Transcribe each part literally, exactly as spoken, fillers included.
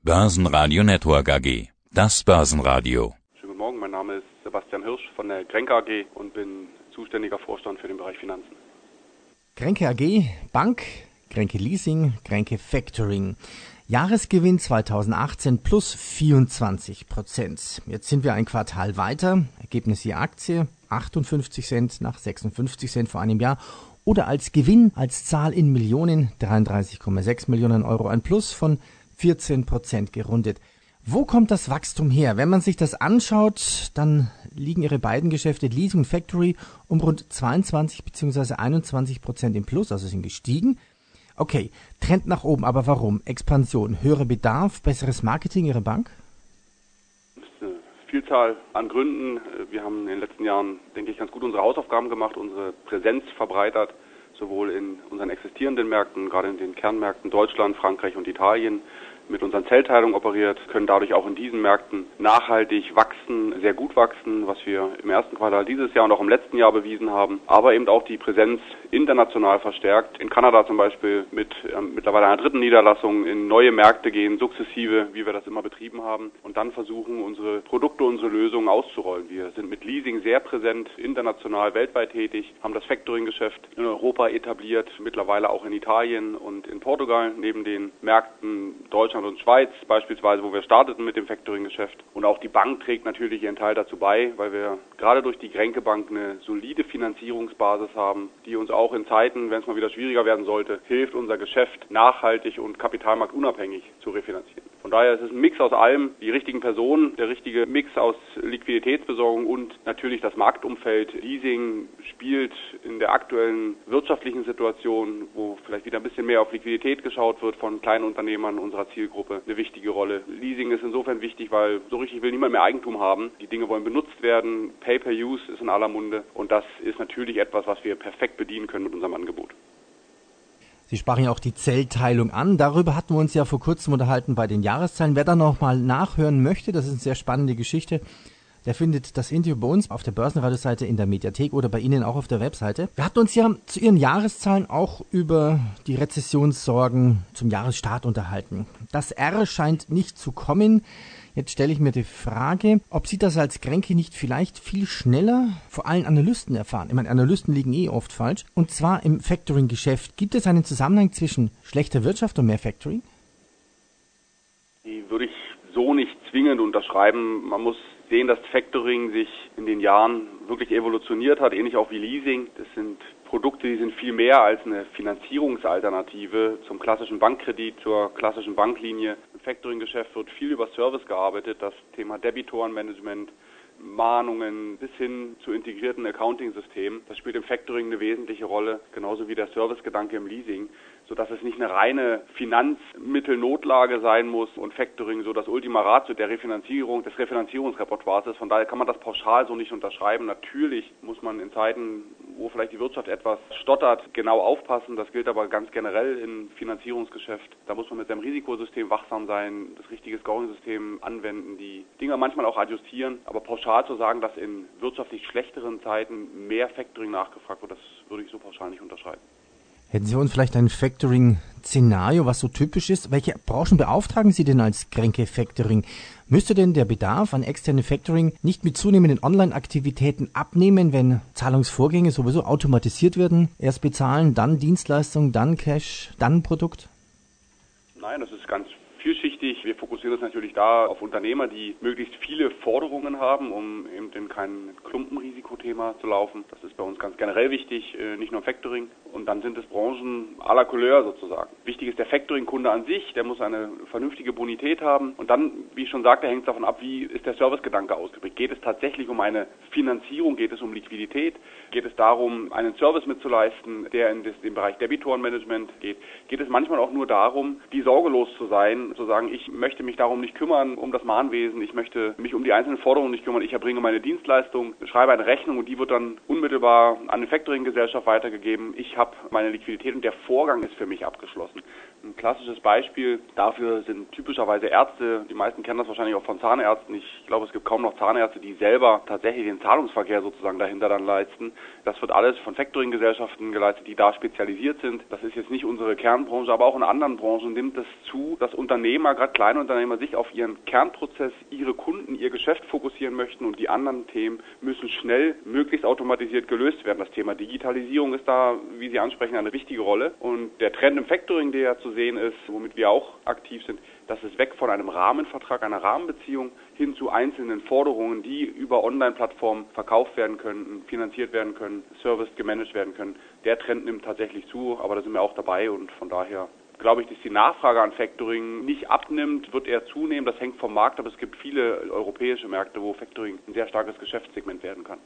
Börsenradio Network A G. Das Börsenradio. Schönen guten Morgen, mein Name ist Sebastian Hirsch von der Grenke A G und bin zuständiger Vorstand für den Bereich Finanzen. Grenke A G, Bank, Grenke Leasing, Grenke Factoring. Jahresgewinn zweitausendachtzehn plus vierundzwanzig Prozent. Jetzt sind wir ein Quartal weiter. Ergebnis je Aktie achtundfünfzig Cent nach sechsundfünfzig Cent vor einem Jahr. Oder als Gewinn, als Zahl in Millionen, dreiunddreißig Komma sechs Millionen Euro, ein Plus von vierzehn Prozent gerundet. Wo kommt das Wachstum her? Wenn man sich das anschaut, dann liegen Ihre beiden Geschäfte Leasing und Factory um rund zweiundzwanzig bzw. einundzwanzig Prozent im Plus, also sind gestiegen. Okay, Trend nach oben, aber warum? Expansion, höherer Bedarf, besseres Marketing Ihrer Bank? Das ist eine Vielzahl an Gründen. Wir haben in den letzten Jahren, denke ich, ganz gut unsere Hausaufgaben gemacht, unsere Präsenz verbreitert, sowohl in unseren existierenden Märkten, gerade in den Kernmärkten Deutschland, Frankreich und Italien, mit unseren Zellteilungen operiert, können dadurch auch in diesen Märkten nachhaltig wachsen, sehr gut wachsen, was wir im ersten Quartal dieses Jahr und auch im letzten Jahr bewiesen haben, aber eben auch die Präsenz international verstärkt. In Kanada zum Beispiel mit äh, mittlerweile einer dritten Niederlassung in neue Märkte gehen, sukzessive, wie wir das immer betrieben haben, und dann versuchen, unsere Produkte, unsere Lösungen auszurollen. Wir sind mit Leasing sehr präsent, international, weltweit tätig, haben das Factoring-Geschäft in Europa etabliert, mittlerweile auch in Italien und in Portugal, neben den Märkten Deutschland und Schweiz beispielsweise, wo wir starteten mit dem Factoring-Geschäft. Und auch die Bank trägt natürlich ihren Teil dazu bei, weil wir gerade durch die Grenke Bank eine solide Finanzierungsbasis haben, die uns auch in Zeiten, wenn es mal wieder schwieriger werden sollte, hilft, unser Geschäft nachhaltig und kapitalmarktunabhängig zu refinanzieren. Von daher ist es ein Mix aus allem, die richtigen Personen, der richtige Mix aus Liquiditätsbesorgung und natürlich das Marktumfeld. Leasing spielt in der aktuellen wirtschaftlichen Situation, wo vielleicht wieder ein bisschen mehr auf Liquidität geschaut wird von kleinen Unternehmern unserer Zielgruppe, eine wichtige Rolle. Leasing ist insofern wichtig, weil so richtig will niemand mehr Eigentum haben. Die Dinge wollen benutzt werden. Pay-per-Use ist in aller Munde und das ist natürlich etwas, was wir perfekt bedienen können mit unserem Angebot. Sie sprachen ja auch die Zellteilung an. Darüber hatten wir uns ja vor kurzem unterhalten bei den Jahreszahlen. Wer da nochmal nachhören möchte, das ist eine sehr spannende Geschichte, der findet das Interview bei uns auf der Börsenradioseite in der Mediathek oder bei Ihnen auch auf der Webseite. Wir hatten uns ja zu Ihren Jahreszahlen auch über die Rezessionssorgen zum Jahresstart unterhalten. Das R scheint nicht zu kommen. Jetzt stelle ich mir die Frage, ob Sie das als Grenke nicht vielleicht viel schneller vor allen Analysten erfahren. Ich meine, Analysten liegen eh oft falsch. Und zwar im Factoring-Geschäft. Gibt es einen Zusammenhang zwischen schlechter Wirtschaft und mehr Factoring? Die würde ich so nicht zwingend unterschreiben. Man muss sehen, dass Factoring sich in den Jahren wirklich evolutioniert hat, ähnlich auch wie Leasing. Das sind Produkte, die sind viel mehr als eine Finanzierungsalternative zum klassischen Bankkredit, zur klassischen Banklinie. Im Factoring-Geschäft wird viel über Service gearbeitet, das Thema Debitorenmanagement, Mahnungen bis hin zu integrierten Accounting-Systemen. Das spielt im Factoring eine wesentliche Rolle, genauso wie der Servicegedanke im Leasing, sodass es nicht eine reine Finanzmittelnotlage sein muss und Factoring so das Ultima Ratio der Refinanzierung, des Refinanzierungsrepertoires ist. Von daher kann man das pauschal so nicht unterschreiben. Natürlich muss man in Zeiten, wo vielleicht die Wirtschaft etwas stottert, genau aufpassen. Das gilt aber ganz generell im Finanzierungsgeschäft. Da muss man mit seinem Risikosystem wachsam sein, das richtige Scoring-System anwenden, die Dinge manchmal auch adjustieren. Aber pauschal zu sagen, dass in wirtschaftlich schlechteren Zeiten mehr Factoring nachgefragt wird, das würde ich so pauschal nicht unterschreiben. Hätten Sie uns vielleicht ein Factoring-Szenario, was so typisch ist? Welche Branchen beauftragen Sie denn als Grenke Factoring? Müsste denn der Bedarf an externen Factoring nicht mit zunehmenden Online-Aktivitäten abnehmen, wenn Zahlungsvorgänge sowieso automatisiert werden? Erst bezahlen, dann Dienstleistung, dann Cash, dann Produkt? Nein, das ist ganz vielschichtig. Wir fokussieren uns natürlich da auf Unternehmer, die möglichst viele Forderungen haben, um eben in kein Klumpenrisikothema zu laufen. Das ist bei uns ganz generell wichtig, nicht nur im Factoring. Und dann sind es Branchen à la Couleur sozusagen. Wichtig ist der Factoring-Kunde an sich, der muss eine vernünftige Bonität haben. Und dann, wie ich schon sagte, hängt es davon ab, wie ist der Servicegedanke ausgeprägt. Geht es tatsächlich um eine Finanzierung, geht es um Liquidität, geht es darum, einen Service mitzuleisten, der in den Bereich Debitorenmanagement geht. Geht es manchmal auch nur darum, die sorgelos zu sein, zu sagen, ich möchte mich darum nicht kümmern, um das Mahnwesen, ich möchte mich um die einzelnen Forderungen nicht kümmern, ich erbringe meine Dienstleistung, schreibe eine Rechnung und die wird dann unmittelbar an eine Factoring-Gesellschaft weitergegeben. Ich habe meine Liquidität und der Vorgang ist für mich abgeschlossen. Ein klassisches Beispiel dafür sind typischerweise Ärzte. Die meisten kennen das wahrscheinlich auch von Zahnärzten. Ich glaube, es gibt kaum noch Zahnärzte, die selber tatsächlich den Zahlungsverkehr sozusagen dahinter dann leisten. Das wird alles von Factoring-Gesellschaften geleistet, die da spezialisiert sind. Das ist jetzt nicht unsere Kernbranche, aber auch in anderen Branchen nimmt es zu, dass Unternehmer, gerade kleine Unternehmer, sich auf ihren Kernprozess, ihre Kunden, ihr Geschäft fokussieren möchten und die anderen Themen müssen schnell, möglichst automatisiert gelöst werden. Das Thema Digitalisierung ist da, wie Sie ansprechen, eine wichtige Rolle. Und der Trend im Factoring, der ja zu sehen ist, womit wir auch aktiv sind, dass es weg von einem Rahmenvertrag, einer Rahmenbeziehung hin zu einzelnen Forderungen, die über Online-Plattformen verkauft werden können, finanziert werden können, serviced, gemanagt werden können. Der Trend nimmt tatsächlich zu, aber da sind wir auch dabei und von daher glaube ich, dass die Nachfrage an Factoring nicht abnimmt, wird eher zunehmen. Das hängt vom Markt ab. Es gibt viele europäische Märkte, wo Factoring ein sehr starkes Geschäftssegment werden kann.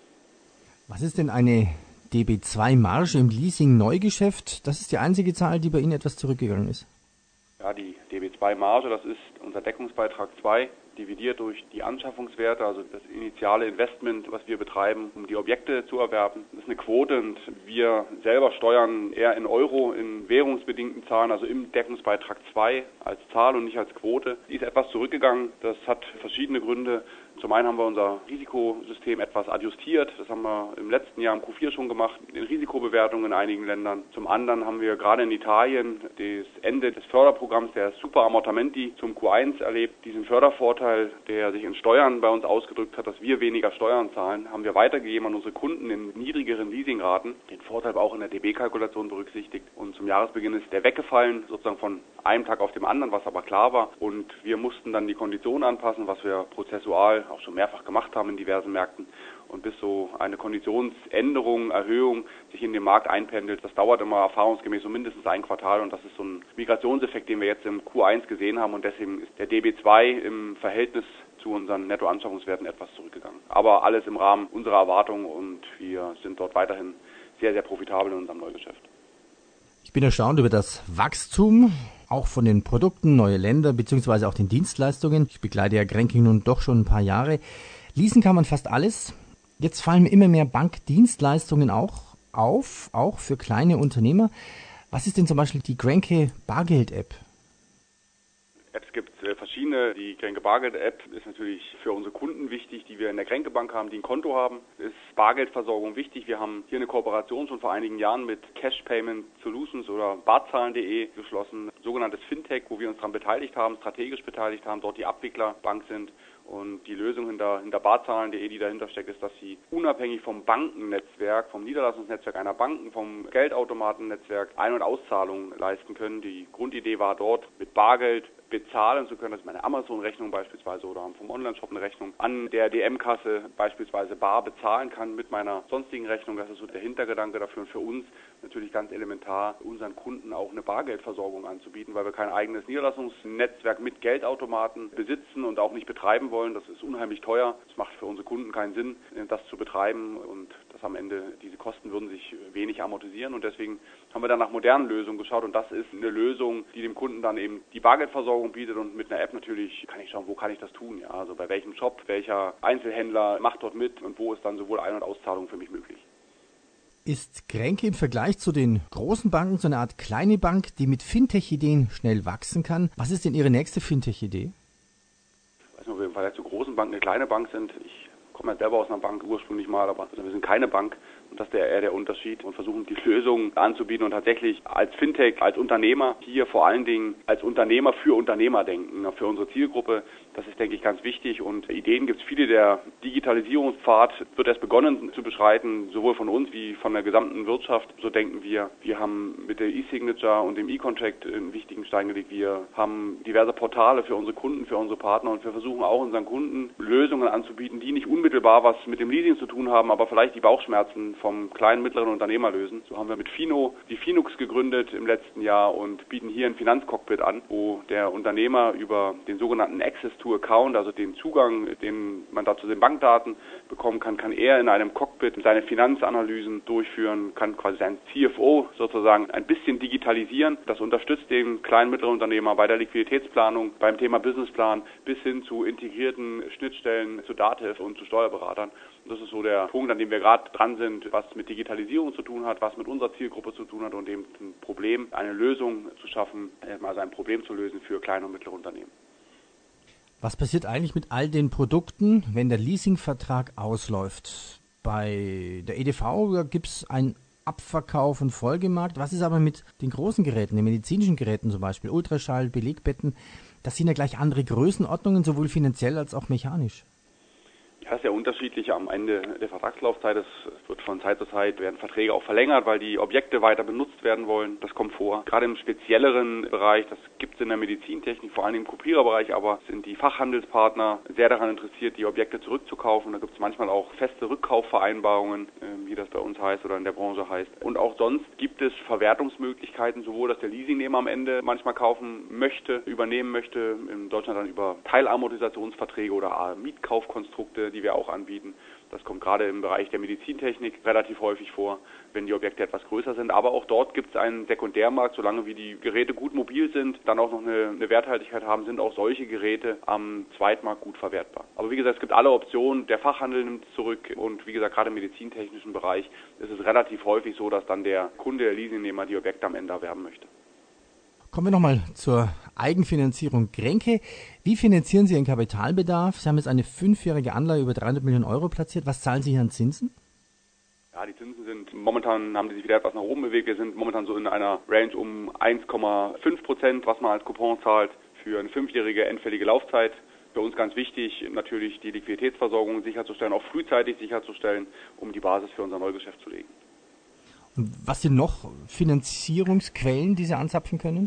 Was ist denn eine D B zwei Marge im Leasing-Neugeschäft? Das ist die einzige Zahl, die bei Ihnen etwas zurückgegangen ist. Ja, die D B zwei Marge, das ist unser Deckungsbeitrag zwei, dividiert durch die Anschaffungswerte, also das initiale Investment, was wir betreiben, um die Objekte zu erwerben. Das ist eine Quote und wir selber steuern eher in Euro, in währungsbedingten Zahlen, also im Deckungsbeitrag zwei als Zahl und nicht als Quote. Die ist etwas zurückgegangen. Das hat verschiedene Gründe. Zum einen haben wir unser Risikosystem etwas adjustiert. Das haben wir im letzten Jahr im Q vier schon gemacht, in Risikobewertungen in einigen Ländern. Zum anderen haben wir gerade in Italien das Ende des Förderprogramms der Super Ammortamenti zum Q eins erlebt. Diesen Fördervorteil, der sich in Steuern bei uns ausgedrückt hat, dass wir weniger Steuern zahlen, haben wir weitergegeben an unsere Kunden in niedrigeren Leasingraten. Den Vorteil war auch in der D B-Kalkulation berücksichtigt. Und zum Jahresbeginn ist der weggefallen, sozusagen von einem Tag auf dem anderen, was aber klar war. Und wir mussten dann die Konditionen anpassen, was wir prozessual auch schon mehrfach gemacht haben in diversen Märkten. Und bis so eine Konditionsänderung, Erhöhung sich in den Markt einpendelt, das dauert immer erfahrungsgemäß so mindestens ein Quartal. Und das ist so ein Migrationseffekt, den wir jetzt im Q eins gesehen haben. Und deswegen ist der D B zwei im Verhältnis zu unseren Nettoanschaffungswerten etwas zurückgegangen. Aber alles im Rahmen unserer Erwartungen und wir sind dort weiterhin sehr, sehr profitabel in unserem Neugeschäft. Ich bin erstaunt über das Wachstum, auch von den Produkten, neue Länder beziehungsweise auch den Dienstleistungen. Ich begleite ja Grenke nun doch schon ein paar Jahre. Leasen kann man fast alles. Jetzt fallen immer mehr Bankdienstleistungen auch auf, auch für kleine Unternehmer. Was ist denn zum Beispiel die Grenke Bargeld-App? Es gibt äh, verschiedene. Die Grenke Bargeld-App ist natürlich für unsere Kunden wichtig, die wir in der Grenke Bank haben, die ein Konto haben. Ist Bargeldversorgung wichtig. Wir haben hier eine Kooperation schon vor einigen Jahren mit Cash Payment Solutions oder barzahlen punkt de geschlossen. Sogenanntes Fintech, wo wir uns daran beteiligt haben, strategisch beteiligt haben, dort die Abwicklerbank sind. Und die Lösung hinter, hinter barzahlen punkt de, die dahinter steckt, ist, dass sie unabhängig vom Bankennetzwerk, vom Niederlassungsnetzwerk einer Banken, vom Geldautomatennetzwerk Ein- und Auszahlungen leisten können. Die Grundidee war dort, mit Bargeld bezahlen zu können, dass ich meine Amazon-Rechnung beispielsweise oder vom Online-Shop eine Rechnung an der D M-Kasse beispielsweise bar bezahlen kann mit meiner sonstigen Rechnung. Das ist so der Hintergedanke dafür und für uns natürlich ganz elementar, unseren Kunden auch eine Bargeldversorgung anzubieten, weil wir kein eigenes Niederlassungsnetzwerk mit Geldautomaten besitzen und auch nicht betreiben wollen. Das ist unheimlich teuer. Es macht für unsere Kunden keinen Sinn, das zu betreiben und das am Ende, diese Kosten würden sich wenig amortisieren und deswegen haben wir dann nach modernen Lösungen geschaut und das ist eine Lösung, die dem Kunden dann eben die Bargeldversorgung bietet und mit einer App natürlich kann ich schauen, wo kann ich das tun, ja, also bei welchem Shop, welcher Einzelhändler macht dort mit und wo ist dann sowohl Ein- und Auszahlung für mich möglich. Ist Grenke im Vergleich zu den großen Banken so eine Art kleine Bank, die mit Fintech-Ideen schnell wachsen kann? Was ist denn Ihre nächste Fintech-Idee? Ich weiß nicht, ob wir im Vergleich zu großen Banken eine kleine Bank sind. Ich komme ja selber aus einer Bank ursprünglich mal, aber wir sind keine Bank. Und das ist eher der Unterschied und versuchen die Lösungen anzubieten und tatsächlich als Fintech, als Unternehmer hier vor allen Dingen als Unternehmer für Unternehmer denken, für unsere Zielgruppe. Das ist, denke ich, ganz wichtig und Ideen gibt es viele. Der Digitalisierungspfad wird erst begonnen zu beschreiten, sowohl von uns wie von der gesamten Wirtschaft. So denken wir. Wir haben mit der E-Signature und dem E-Contract einen wichtigen Stein gelegt. Wir haben diverse Portale für unsere Kunden, für unsere Partner und wir versuchen auch unseren Kunden Lösungen anzubieten, die nicht unmittelbar was mit dem Leasing zu tun haben, aber vielleicht die Bauchschmerzen vom kleinen, mittleren Unternehmer lösen. So haben wir mit Fino die Finux gegründet im letzten Jahr und bieten hier ein Finanzcockpit an, wo der Unternehmer über den sogenannten Access to Account, also den Zugang, den man da zu den Bankdaten bekommen kann, kann er in einem Cockpit seine Finanzanalysen durchführen, kann quasi sein C F O sozusagen ein bisschen digitalisieren. Das unterstützt den kleinen, mittleren Unternehmer bei der Liquiditätsplanung, beim Thema Businessplan bis hin zu integrierten Schnittstellen zu Datev und zu Steuerberatern. Das ist so der Punkt, an dem wir gerade dran sind, was mit Digitalisierung zu tun hat, was mit unserer Zielgruppe zu tun hat und eben ein Problem, eine Lösung zu schaffen, also ein Problem zu lösen für kleine und mittlere Unternehmen. Was passiert eigentlich mit all den Produkten, wenn der Leasingvertrag ausläuft? Bei der E D V gibt es einen Abverkauf und Folgemarkt. Was ist aber mit den großen Geräten, den medizinischen Geräten zum Beispiel, Ultraschall, Belegbetten? Das sind ja gleich andere Größenordnungen, sowohl finanziell als auch mechanisch. Ja, das ist ja unterschiedlich am Ende der Vertragslaufzeit. Es wird von Zeit zu Zeit, werden Verträge auch verlängert, weil die Objekte weiter benutzt werden wollen. Das kommt vor. Gerade im spezielleren Bereich, das gibt es in der Medizintechnik, vor allem im Kopiererbereich, aber sind die Fachhandelspartner sehr daran interessiert, die Objekte zurückzukaufen. Da gibt es manchmal auch feste Rückkaufvereinbarungen, wie das bei uns heißt oder in der Branche heißt. Und auch sonst gibt es Verwertungsmöglichkeiten, sowohl dass der Leasingnehmer am Ende manchmal kaufen möchte, übernehmen möchte, in Deutschland dann über Teilamortisationsverträge oder Mietkaufkonstrukte, die wir auch anbieten. Das kommt gerade im Bereich der Medizintechnik relativ häufig vor, wenn die Objekte etwas größer sind. Aber auch dort gibt es einen Sekundärmarkt, solange wie die Geräte gut mobil sind, dann auch noch eine, eine Werthaltigkeit haben, sind auch solche Geräte am Zweitmarkt gut verwertbar. Aber wie gesagt, es gibt alle Optionen. Der Fachhandel nimmt es zurück und wie gesagt, gerade im medizintechnischen Bereich ist es relativ häufig so, dass dann der Kunde, der Leasingnehmer, die Objekte am Ende erwerben möchte. Kommen wir nochmal zur Eigenfinanzierung. Grenke, wie finanzieren Sie Ihren Kapitalbedarf? Sie haben jetzt eine fünfjährige Anleihe über dreihundert Millionen Euro platziert. Was zahlen Sie hier an Zinsen? Ja, die Zinsen sind, momentan haben die sich wieder etwas nach oben bewegt. Wir sind momentan so in einer Range um eins Komma fünf Prozent, was man als Coupon zahlt für eine fünfjährige endfällige Laufzeit. Für uns ganz wichtig, natürlich die Liquiditätsversorgung sicherzustellen, auch frühzeitig sicherzustellen, um die Basis für unser Neugeschäft zu legen. Und was sind noch Finanzierungsquellen, die Sie anzapfen können?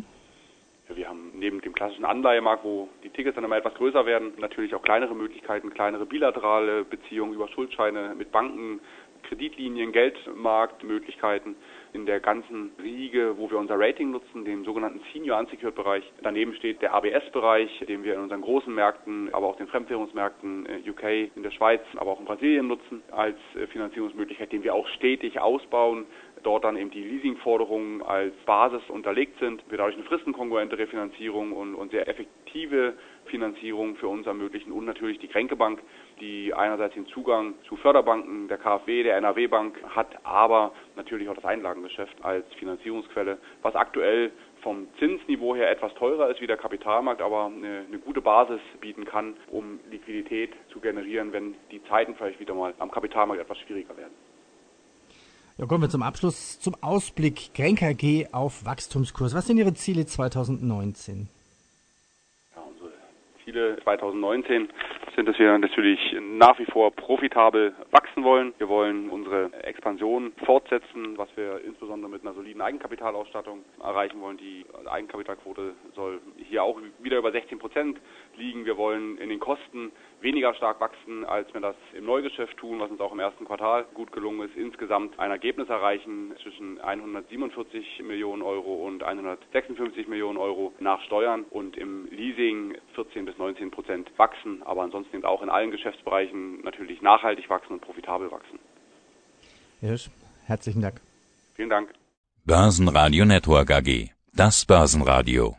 Wir haben neben dem klassischen Anleihemarkt, wo die Tickets dann immer etwas größer werden, natürlich auch kleinere Möglichkeiten, kleinere bilaterale Beziehungen über Schuldscheine mit Banken, Kreditlinien, Geldmarktmöglichkeiten in der ganzen Riege, wo wir unser Rating nutzen, den sogenannten Senior Unsecured Bereich. Daneben steht der A B S-Bereich, den wir in unseren großen Märkten, aber auch den Fremdwährungsmärkten U K, in der Schweiz, aber auch in Brasilien nutzen als Finanzierungsmöglichkeit, den wir auch stetig ausbauen. Dort dann eben die Leasingforderungen als Basis unterlegt sind, wir dadurch eine fristenkongruente Refinanzierung und, und sehr effektive Finanzierung für uns ermöglichen und natürlich die Grenke Bank, die einerseits den Zugang zu Förderbanken, der K f W, der N R W Bank hat, aber natürlich auch das Einlagengeschäft als Finanzierungsquelle, was aktuell vom Zinsniveau her etwas teurer ist wie der Kapitalmarkt, aber eine, eine gute Basis bieten kann, um Liquidität zu generieren, wenn die Zeiten vielleicht wieder mal am Kapitalmarkt etwas schwieriger werden. Ja, kommen wir zum Abschluss, zum Ausblick Grenke A G auf Wachstumskurs. Was sind Ihre Ziele zwanzig neunzehn? Ja, unsere Ziele zwanzig neunzehn sind, dass wir natürlich nach wie vor profitabel wachsen wollen. Wir wollen unsere Expansion fortsetzen, was wir insbesondere mit einer soliden Eigenkapitalausstattung erreichen wollen. Die Eigenkapitalquote soll hier auch wieder über sechzehn Prozent liegen. Wir wollen in den Kosten weniger stark wachsen, als wir das im Neugeschäft tun, was uns auch im ersten Quartal gut gelungen ist. Insgesamt ein Ergebnis erreichen zwischen hundertsiebenundvierzig Millionen Euro und hundertsechsundfünfzig Millionen Euro nach Steuern und im Leasing vierzehn bis neunzehn Prozent wachsen, aber ansonsten eben auch in allen Geschäftsbereichen natürlich nachhaltig wachsen und profitabel wachsen. Hirsch, herzlichen Dank. Vielen Dank. Börsenradio Network A G. Das Börsenradio.